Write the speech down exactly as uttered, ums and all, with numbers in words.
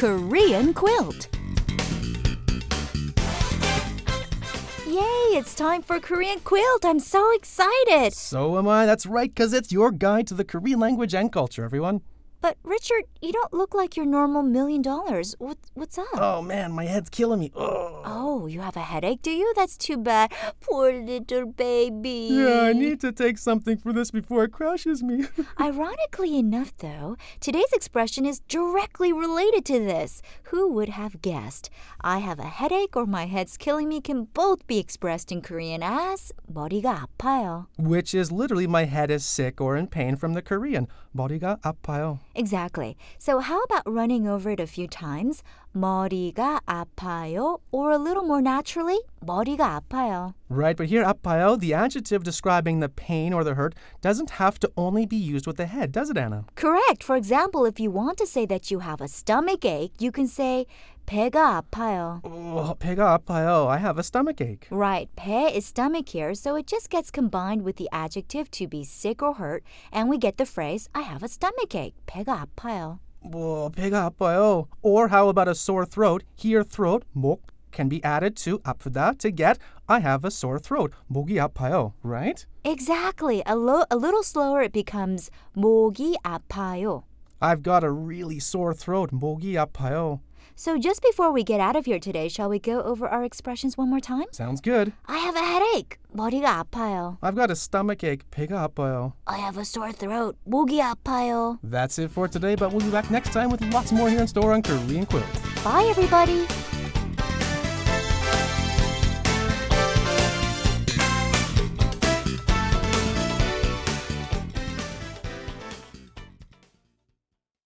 Korean quilt. Yay, it's time for Korean quilt. I'm so excited. So am I. That's right, because it's your guide to the Korean language and culture, everyone. But, Richard, you don't look like your normal million dollars. What, what's up? Oh, man, my head's killing me. Ugh. Oh, you have a headache, do you? That's too bad. Poor little baby. Yeah, I need to take something for this before it crushes me. Ironically enough, though, today's expression is directly related to this. Who would have guessed? I have a headache or my head's killing me can both be expressed in Korean as 머리가 아파요. Which is literally my head is sick or in pain from the Korean. 머리가 아파요. Exactly. So how about running over it a few times? 머리가 아파요, or a little more naturally, 머리가 아파요. Right, but here 아파요, the adjective describing the pain or the hurt, doesn't have to only be used with the head, does it, Anna? Correct. For example, if you want to say that you have a stomach ache, you can say 배가 아파요. Oh, 배가 아파요. I have a stomach ache. Right. 배 is stomach here, so it just gets combined with the adjective to be sick or hurt, and we get the phrase, I have a stomach ache. 배가 아파요. Oh, 배가 아파요. Or how about a sore throat? Here, throat, 목, can be added to 아프다 to get I have a sore throat. 목이 아파요, right? Exactly. A, lo- a little slower, it becomes 목이 아파요. I've got a really sore throat. 목이 아파요. So just before we get out of here today, shall we go over our expressions one more time? Sounds good. I have a headache. 머리가 아파요. I've got a stomach ache. 배가 아파요. I have a sore throat. 목이 아파요. That's it for today, but we'll be back next time with lots more here in store on Korean Quilt. Bye, everybody.